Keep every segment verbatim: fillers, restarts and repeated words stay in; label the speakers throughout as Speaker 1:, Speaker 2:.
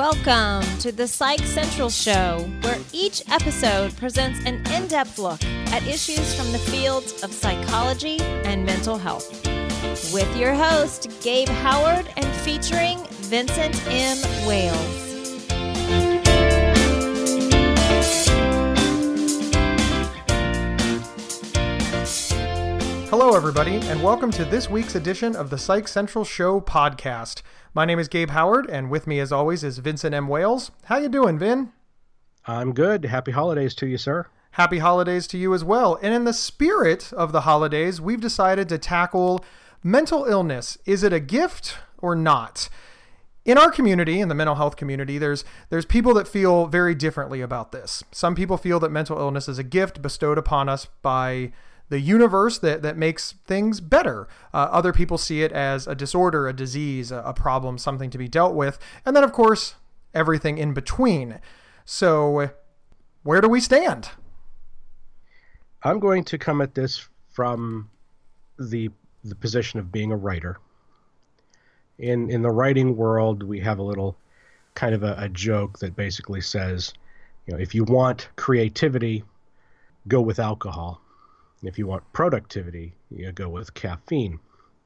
Speaker 1: Welcome to the Psych Central Show, where each episode presents an in-depth look at issues from the fields of psychology and mental health. With your host, Gabe Howard, and featuring Vincent M. Wales.
Speaker 2: Hello, everybody, and welcome to this week's edition of the Psych Central Show podcast. My name is Gabe Howard, and with me, as always, is Vincent M. Wales. How you doing, Vin?
Speaker 3: I'm good. Happy holidays to you, sir.
Speaker 2: Happy holidays to you as well. And in the spirit of the holidays, we've decided to tackle mental illness. Is it a gift or not? In our community, in the mental health community, there's there's people that feel very differently about this. Some people feel that mental illness is a gift bestowed upon us by the universe that, that makes things better. Uh, other people see it as a disorder, a disease, a, a problem, something to be dealt with. And then, of course, everything in between. So where do we stand?
Speaker 3: I'm going to come at this from the the position of being a writer. In in the writing world, we have a little kind of a, a joke that basically says, you know, if you want creativity, go with alcohol. If you want productivity, you go with caffeine.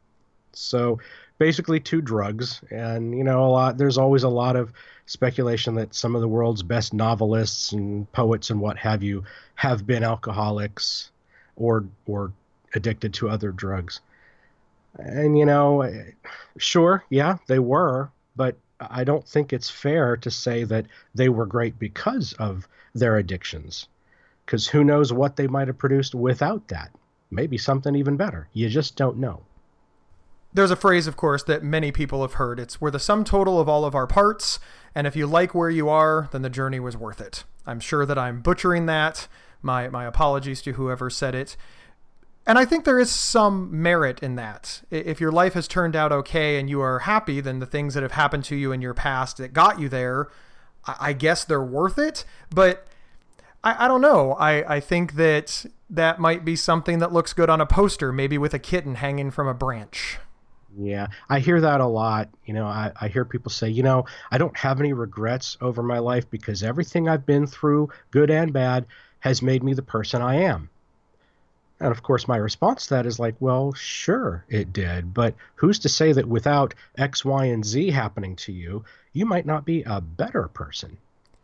Speaker 3: So basically two drugs. And, you know, a lot, there's always a lot of speculation that some of the world's best novelists and poets and what have you have been alcoholics or, or addicted to other drugs. And, you know, sure, yeah, they were, but I don't think it's fair to say that they were great because of their addictions. Because who knows what they might have produced without that? Maybe something even better. You just don't know.
Speaker 2: There's a phrase, of course, that many people have heard. It's we're the sum total of all of our parts, and if you like where you are, then the journey was worth it. I'm sure that I'm butchering that. My my apologies to whoever said it. And I think there is some merit in that. If your life has turned out okay and you are happy, then the things that have happened to you in your past that got you there, I guess they're worth it. But I, I don't know. I, I think that that might be something that looks good on a poster, maybe with a kitten hanging from a branch.
Speaker 3: Yeah, I hear that a lot. You know, I, I hear people say, you know, I don't have any regrets over my life because everything I've been through, good and bad, has made me the person I am. And of course, my response to that is like, well, sure, it did. But who's to say that without X, Y, and Z happening to you, you might not be a better person?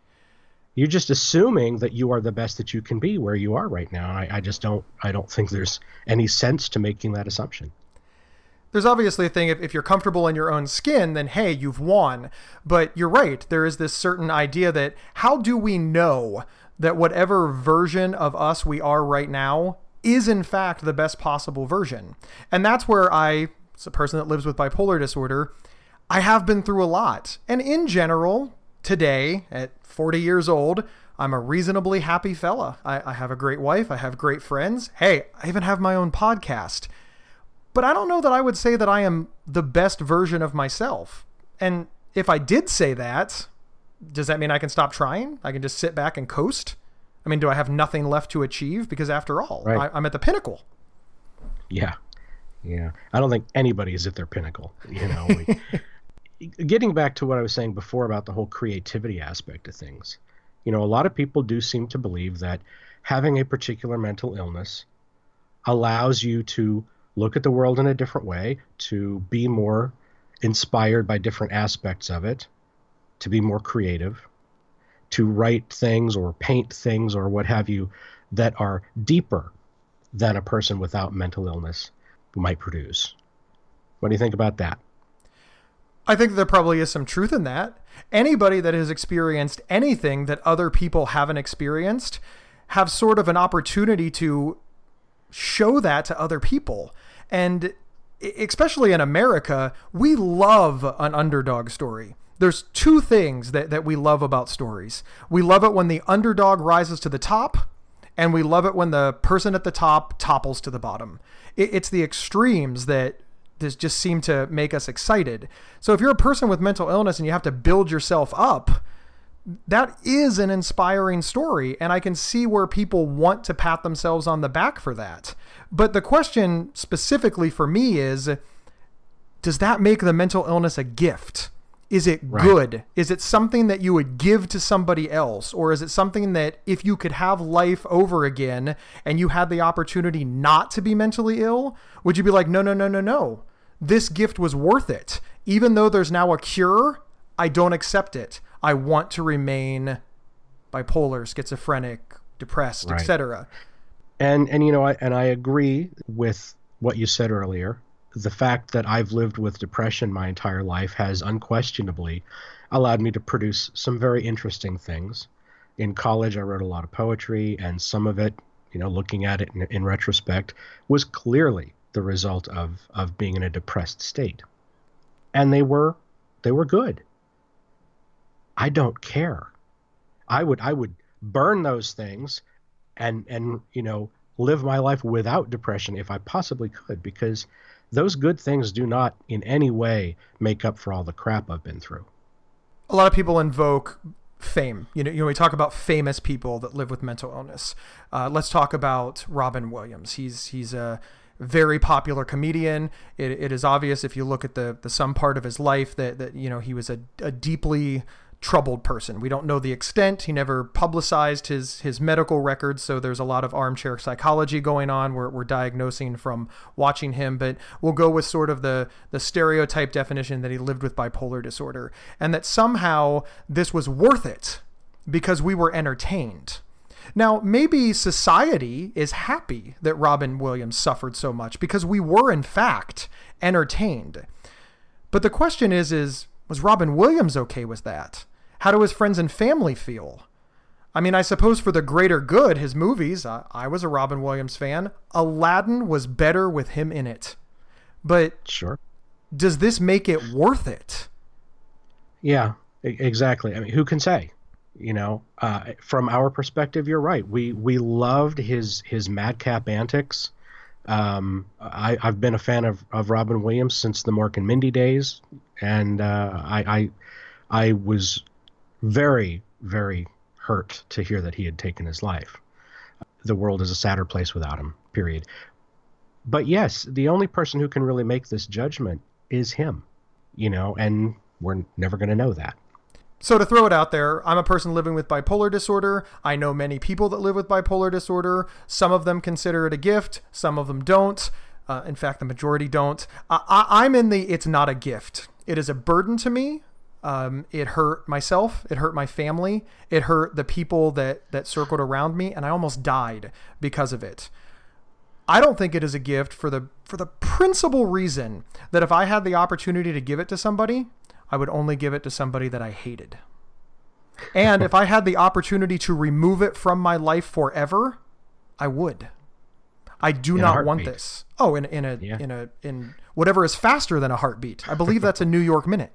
Speaker 3: You're just assuming that you are the best that you can be where you are right now. I, I just don't I don't think there's any sense to making that assumption.
Speaker 2: There's obviously a thing, if, if you're comfortable in your own skin, then hey, you've won. But you're right. There is this certain idea that how do we know that whatever version of us we are right now is in fact the best possible version? And that's where I, as a person that lives with bipolar disorder, I have been through a lot. And in general, today, at forty years old, I'm a reasonably happy fella. I, I have a great wife. I have great friends. Hey, I even have my own podcast. But I don't know that I would say that I am the best version of myself. And if I did say that, does that mean I can stop trying? I can just sit back and coast? I mean, do I have nothing left to achieve? Because after all,
Speaker 3: right.
Speaker 2: I, I'm at the pinnacle.
Speaker 3: Yeah. Yeah. I don't think anybody is at their pinnacle. You know, we, Getting back to what I was saying before about the whole creativity aspect of things, you know, a lot of people do seem to believe that having a particular mental illness allows you to look at the world in a different way, to be more inspired by different aspects of it, to be more creative, to write things or paint things or what have you that are deeper than a person without mental illness might produce. What do you think about that?
Speaker 2: I think there probably is some truth in that. Anybody that has experienced anything that other people haven't experienced have sort of an opportunity to show that to other people. And especially in America, we love an underdog story. There's two things that, that we love about stories. We love it when the underdog rises to the top, and we love it when the person at the top topples to the bottom. It, it's the extremes that this just seem to make us excited. So if you're a person with mental illness and you have to build yourself up, that is an inspiring story. And I can see where people want to pat themselves on the back for that. But the question specifically for me is, does that make the mental illness a gift? Is it
Speaker 3: Right.
Speaker 2: good? Is it something that you would give to somebody else? Or is it something that if you could have life over again and you had the opportunity not to be mentally ill, would you be like, no, no, no, no, no. This gift was worth it. Even though there's now a cure, I don't accept it. I want to remain bipolar, schizophrenic, depressed,
Speaker 3: Right.
Speaker 2: et cetera.
Speaker 3: And and you know, I, and I agree with what you said earlier. The fact that I've lived with depression my entire life has unquestionably allowed me to produce some very interesting things. In college, I wrote a lot of poetry, and some of it, you know, looking at it in, in retrospect, was clearly the result of of being in a depressed state. And they were they were good. I don't care. I would I would burn those things and and you know live my life without depression if I possibly could, because those good things do not in any way make up for all the crap I've been through.
Speaker 2: A lot of people invoke fame. You know, you know, we talk about famous people that live with mental illness. Uh, let's talk about Robin Williams. He's he's a very popular comedian. It, it is obvious if you look at the the some part of his life that that you know he was a, a deeply troubled person. We don't know the extent. He never publicized his his medical records, so there's a lot of armchair psychology going on. We're, we're diagnosing from watching him, but we'll go with sort of the the stereotype definition that he lived with bipolar disorder, and that somehow this was worth it because we were entertained. Now, maybe society is happy that Robin Williams suffered so much because we were, in fact, entertained. But the question is, is was Robin Williams okay with that? How do his friends and family feel? I mean, I suppose for the greater good, his movies, I, I was a Robin Williams fan. Aladdin was better with him in it. But
Speaker 3: Sure.
Speaker 2: does this make it worth it?
Speaker 3: Yeah, e- exactly. I mean, who can say? You know, uh, from our perspective, you're right. We we loved his his madcap antics. Um, I, I've been a fan of, of Robin Williams since the Mork and Mindy days, and uh, I, I I was very very hurt to hear that he had taken his life. The world is a sadder place without him. Period. But yes, the only person who can really make this judgment is him. You know, and we're never going to know that.
Speaker 2: So to throw it out there, I'm a person living with bipolar disorder. I know many people that live with bipolar disorder. Some of them consider it a gift. Some of them don't. Uh, in fact, the majority don't. I, I, I'm in the it's not a gift. It is a burden to me. Um, it hurt myself. It hurt my family. It hurt the people that, that circled around me, and I almost died because of it. I don't think it is a gift for the for the principal reason that if I had the opportunity to give it to somebody, I would only give it to somebody that I hated. And if I had the opportunity to remove it from my life forever, I would. I do
Speaker 3: In a
Speaker 2: not want
Speaker 3: heartbeat.
Speaker 2: this. Oh, in, in a,
Speaker 3: Yeah.
Speaker 2: in a, in whatever is faster than a heartbeat. I believe that's a New York minute.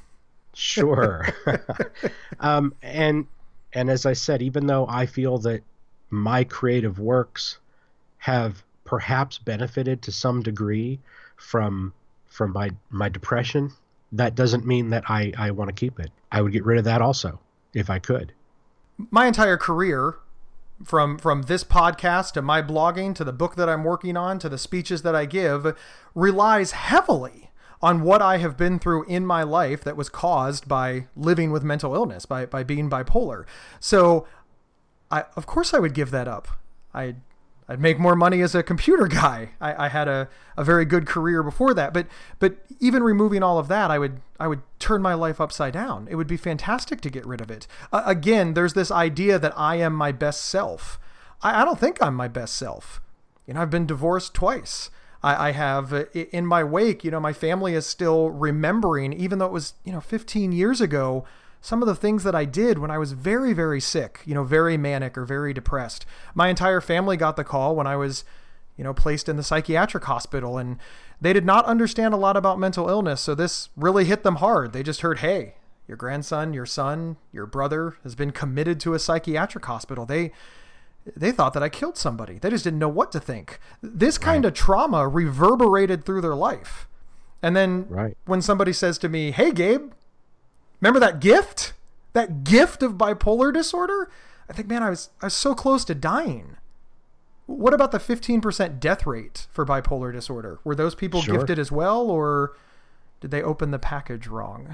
Speaker 3: Sure. um, and and as I said, even though I feel that my creative works have perhaps benefited to some degree from from my my depression, that doesn't mean that I, I want to keep it. I would get rid of that also, if I could.
Speaker 2: My entire career, from from this podcast to my blogging to the book that I'm working on to the speeches that I give, relies heavily on what I have been through in my life that was caused by living with mental illness, by by being bipolar. So, I of course I would give that up. I I'd make more money as a computer guy. I, I had a, a very good career before that, but but even removing all of that, I would I would turn my life upside down. It would be fantastic to get rid of it. Uh, again, there's this idea that I am my best self. I, I don't think I'm my best self. You know, I've been divorced twice. I, I have uh, in my wake. You know, my family is still remembering, even though it was you know fifteen years ago, some of the things that I did when I was very, very sick, you know, very manic or very depressed. My entire family got the call when I was, you know, placed in the psychiatric hospital, and they did not understand a lot about mental illness. So this really hit them hard. They just heard, hey, your grandson, your son, your brother has been committed to a psychiatric hospital. They, they thought that I killed somebody. They just didn't know what to think. This kind
Speaker 3: Right.
Speaker 2: of trauma reverberated through their life. And then
Speaker 3: Right.
Speaker 2: when somebody says to me, hey, Gabe, remember that gift? That gift of bipolar disorder? I think, man, I was I was so close to dying. What about the fifteen percent death rate for bipolar disorder? Were those people
Speaker 3: Sure.
Speaker 2: gifted as well, or did they open the package wrong?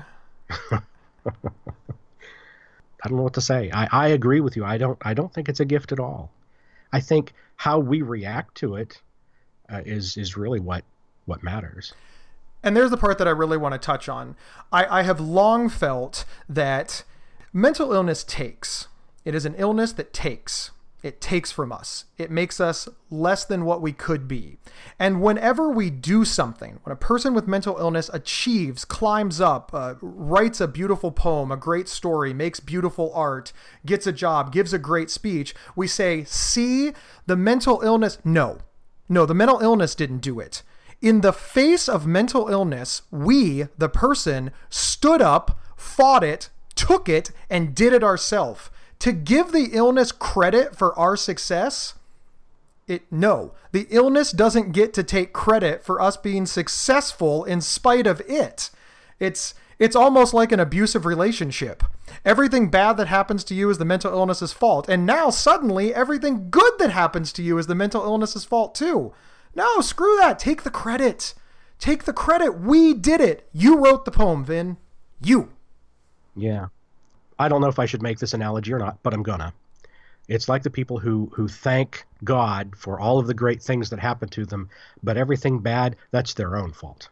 Speaker 3: I don't know what to say. I, I agree with you. I don't I don't think it's a gift at all. I think how we react to it uh, is is really what what matters.
Speaker 2: And there's the part that I really want to touch on. I, I have long felt that mental illness takes. It is an illness that takes. It takes from us. It makes us less than what we could be. And whenever we do something, when a person with mental illness achieves, climbs up, uh, writes a beautiful poem, a great story, makes beautiful art, gets a job, gives a great speech, we say, see, the mental illness, no. No, the mental illness didn't do it. In the face of mental illness, we, the person, stood up, fought it, took it, and did it ourselves. To give the illness credit for our success, it no. The illness doesn't get to take credit for us being successful in spite of it. It's it's almost like an abusive relationship. Everything bad that happens to you is the mental illness's fault. And now suddenly everything good that happens to you is the mental illness's fault too. No, screw that. Take the credit. Take the credit. We did it. You wrote the poem, Vin. You.
Speaker 3: Yeah. I don't know if I should make this analogy or not, but I'm gonna. It's like the people who, who thank God for all of the great things that happen to them, but everything bad, that's their own fault.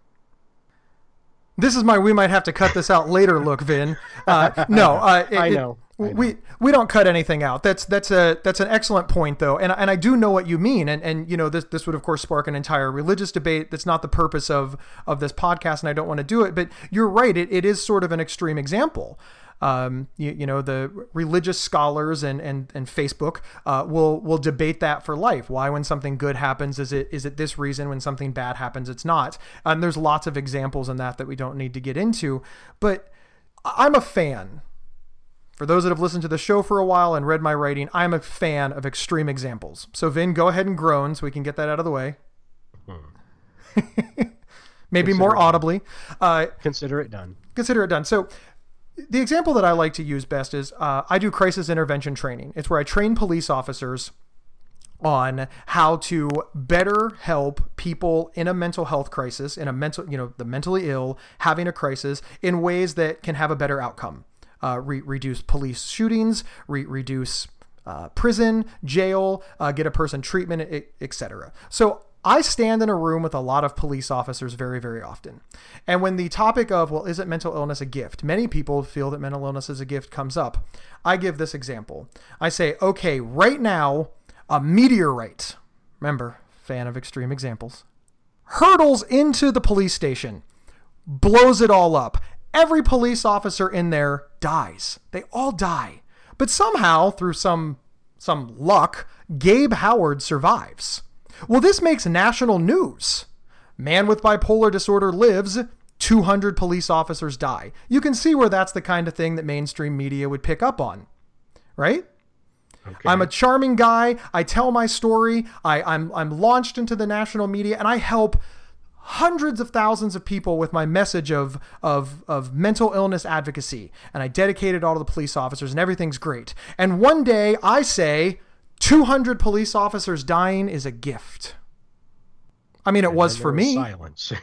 Speaker 2: This is my we might have to cut this out later look, Vin. Uh, no, uh, it,
Speaker 3: I know.
Speaker 2: It, we we don't cut anything out. That's that's a that's an excellent point though, and and I do know what you mean, and and you know this this would of course spark an entire religious debate. That's not the purpose of of this podcast, and I don't want to do it. But you're right. It it is sort of an extreme example. Um, you, you know, the religious scholars and, and, and Facebook, uh, will, will debate that for life. Why, when something good happens, is it, is it this reason? When something bad happens, it's not. And there's lots of examples in that that we don't need to get into, but I'm a fan. For those that have listened to the show for a while and read my writing, I'm a fan of extreme examples. So Vin, go ahead and groan so we can get that out of the way. Hmm. Maybe consider more audibly. Uh,
Speaker 3: consider it done.
Speaker 2: Consider it done. So the example that I like to use best is uh, I do crisis intervention training. It's where I train police officers on how to better help people in a mental health crisis, in a mental, you know, the mentally ill having a crisis in ways that can have a better outcome. Uh, re- reduce police shootings, re- reduce uh, prison, jail, uh, get a person treatment, et cetera. So I stand in a room with a lot of police officers very, very often. And when the topic of, well, is it mental illness a gift? Many people feel that mental illness is a gift comes up. I give this example. I say, okay, right now, a meteorite, remember, fan of extreme examples, hurtles into the police station, blows it all up. Every police officer in there dies. They all die. But somehow, through some, some luck, Gabe Howard survives. Well, this makes national news. Man with bipolar disorder lives, two hundred police officers die. You can see where that's the kind of thing that mainstream media would pick up on, right? Okay. I'm a charming guy. I tell my story. I, I'm, I'm launched into the national media, and I help hundreds of thousands of people with my message of, of, of mental illness advocacy. And I dedicate it all to the police officers, and everything's great. And one day I say, two hundred police officers dying is a gift. I mean, it and was for me.
Speaker 3: Silence.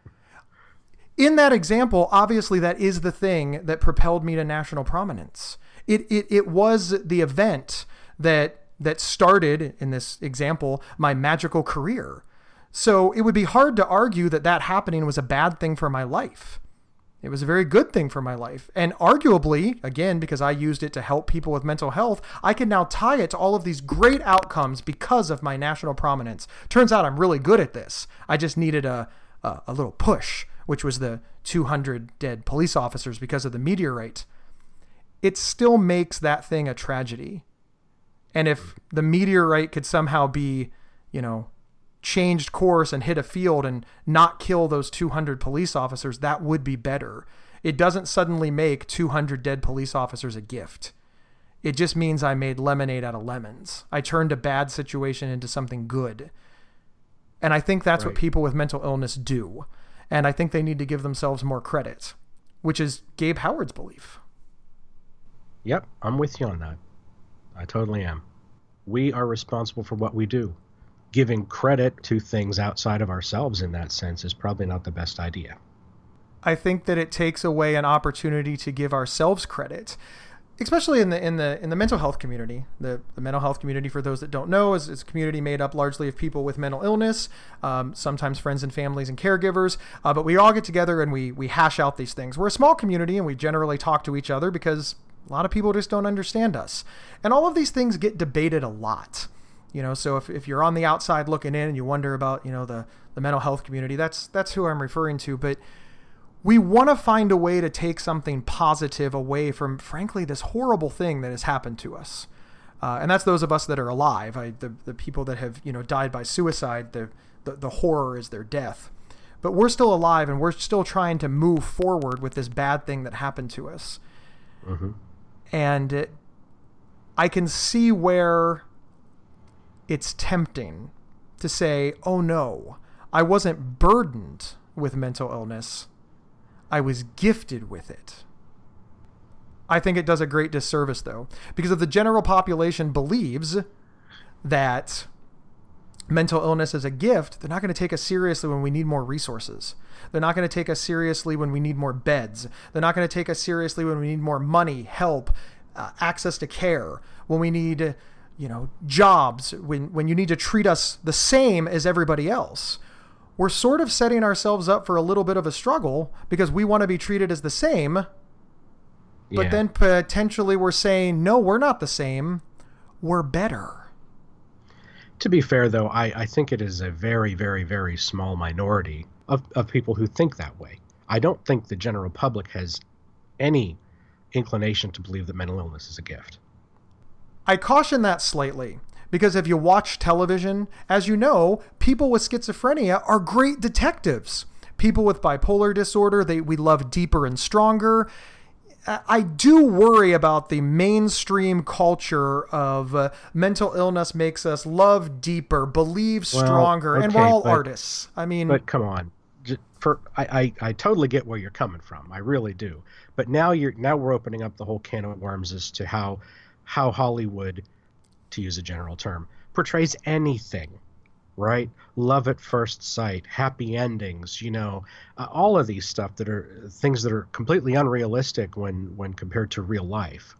Speaker 2: In that example, obviously that is the thing that propelled me to national prominence. It it it was the event that that started, in this example, my magical career. So it would be hard to argue that that happening was a bad thing for my life. It was a very good thing for my life. And arguably, again, because I used it to help people with mental health, I can now tie it to all of these great outcomes because of my national prominence. Turns out I'm really good at this. I just needed a, a, a little push, which was the two hundred dead police officers because of the meteorite. It still makes that thing a tragedy. And if the meteorite could somehow be, you know, changed course and hit a field and not kill those two hundred police officers, that would be better. It doesn't suddenly make two hundred dead police officers a gift. It just means I made lemonade out of lemons. I turned a bad situation into something good. And I think that's right. What people with mental illness do. And I think they need to give themselves more credit, which is Gabe Howard's belief.
Speaker 3: Yep, I'm with you on that. I totally am. We are responsible for what we do. Giving credit to things outside of ourselves in that sense is probably not the best idea.
Speaker 2: I think that it takes away an opportunity to give ourselves credit, especially in the in the in the mental health community. The, the mental health community, for those that don't know, is, is a community made up largely of people with mental illness, um, sometimes friends and families and caregivers. Uh, but we all get together and we we hash out these things. We're a small community and we generally talk to each other because a lot of people just don't understand us. And all of these things get debated a lot. You know, so if, if you're on the outside looking in and you wonder about, you know, the, the mental health community, that's that's who I'm referring to. But we want to find a way to take something positive away from, frankly, this horrible thing that has happened to us. Uh, and that's those of us that are alive. I, the, the people that have, you know, died by suicide, the, the, the horror is their death. But we're still alive and we're still trying to move forward with this bad thing that happened to us.
Speaker 3: Mm-hmm.
Speaker 2: And it, I can see where it's tempting to say, oh no, I wasn't burdened with mental illness. I was gifted with it. I think it does a great disservice, though, because if the general population believes that mental illness is a gift, they're not going to take us seriously when we need more resources. They're not going to take us seriously when we need more beds. They're not going to take us seriously when we need more money, help, uh, access to care, when we need, you know, jobs, when, when you need to treat us the same as everybody else. We're sort of setting ourselves up for a little bit of a struggle because we want to be treated as the same. But
Speaker 3: Yeah.
Speaker 2: then potentially we're saying, no, we're not the same. We're better.
Speaker 3: To be fair, though, I, I think it is a very, very, very small minority of, of people who think that way. I don't think the general public has any inclination to believe that mental illness is a gift.
Speaker 2: I caution that slightly because if you watch television, as you know, people with schizophrenia are great detectives. People with bipolar disorder, they we love Deeper and Stronger. I do worry about the mainstream culture of uh, mental illness makes us love deeper, believe
Speaker 3: Well,
Speaker 2: stronger, and we're
Speaker 3: okay,
Speaker 2: all
Speaker 3: but-
Speaker 2: artists. I mean,
Speaker 3: But come on, J- for I, I, I totally get where you're coming from. I really do. But now you're now we're opening up the whole can of worms as to how how Hollywood, to use a general term, portrays anything, right? Love at first sight, happy endings, you know, uh, all of these stuff that are things that are completely unrealistic when when compared to real life.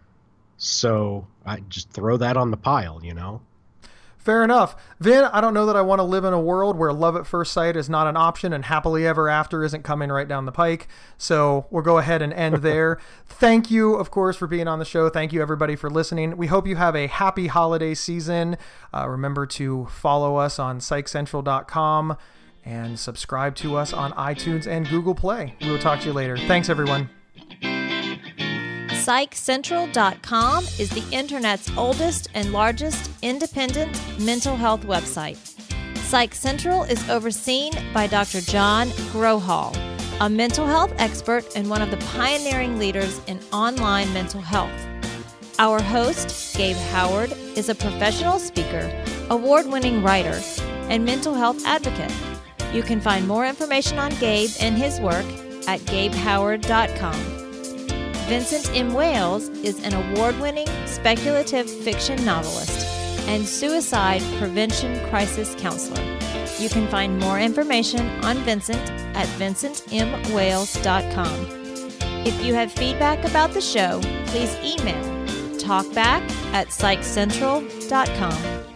Speaker 3: So I just throw that on the pile, you know.
Speaker 2: fair enough. Vin, I don't know that I want to live in a world where love at first sight is not an option and happily ever after isn't coming right down the pike. So we'll go ahead and end there. Thank you, of course, for being on the show. Thank you, everybody, for listening. We hope you have a happy holiday season. Uh, remember to follow us on psych central dot com and subscribe to us on iTunes and Google Play. We will talk to you later. Thanks, everyone.
Speaker 1: psych central dot com is the internet's oldest and largest independent mental health website. Psych Central is overseen by Doctor John Grohol, a mental health expert and one of the pioneering leaders in online mental health. Our host, Gabe Howard, is a professional speaker, award-winning writer, and mental health advocate. You can find more information on Gabe and his work at gabe howard dot com. Vincent M. Wales is an award-winning speculative fiction novelist and suicide prevention crisis counselor. You can find more information on Vincent at vincent m wales dot com. If you have feedback about the show, please email talkback at psych central dot com.